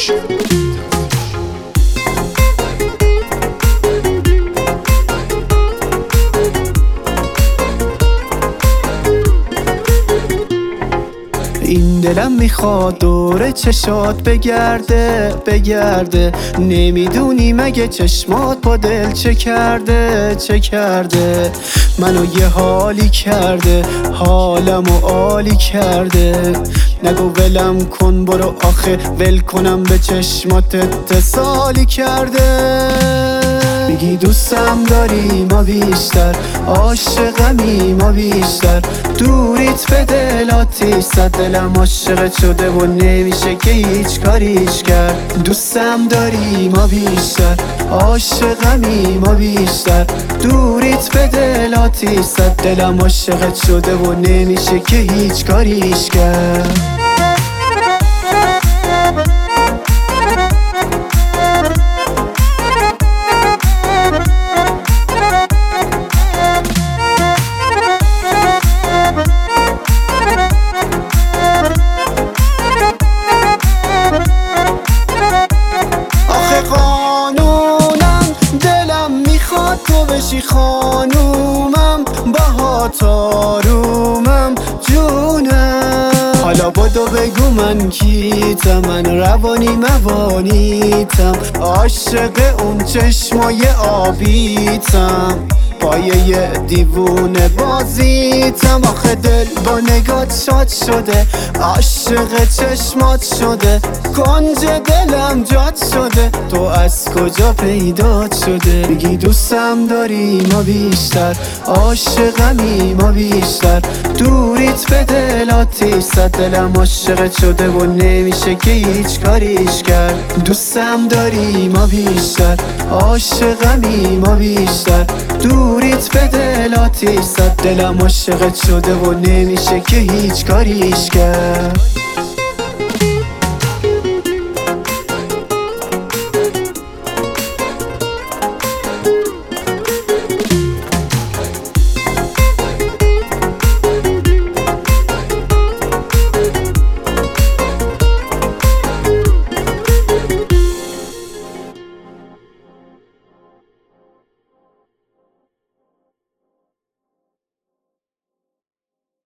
این دلم میخواد دور چشات بگرده نمیدونی مگه چشمات با دل چه کرده منو یه حالی کرده حالمو عالی کرده نگو ولم کن برو آخه ول کنم به چشمات اتصالی کرده میگی دوستم داری ما بیشتر عاشقمی ما بیشتر دوریت به دل آتیش زد دلم عاشقت شده و نمیشه که هیچ کاریش کرد دوستم داری ما بیشتر عاشقمی ما بیشتر دوریت به دل آتیش زد دلم عاشقت شده و نمیشه که هیچ کاریش کرد تو بشی خانومم باهات آرومم جونم حالا بدو بگو من کیتم من روانی موانیتم عاشق اون چشمای آبیتم پایه دیوونه بازیتم آخه دل با نگات شاد شده عاشق چشمات شده کنج دلم جات شده تو از کجا پیدات شده میگی دوستم داری ما بیشتر عاشقمی ما بیشتر دوریت به دل آتیش زد دلم عاشقت شده و نمیشه که هیچ کاریش کرد دوستم داری ما بیشتر عاشقمی ما بیشتر دوریت به دل آتیش زد دلم عاشقت شده و نمیشه که هیچ کاریش کرد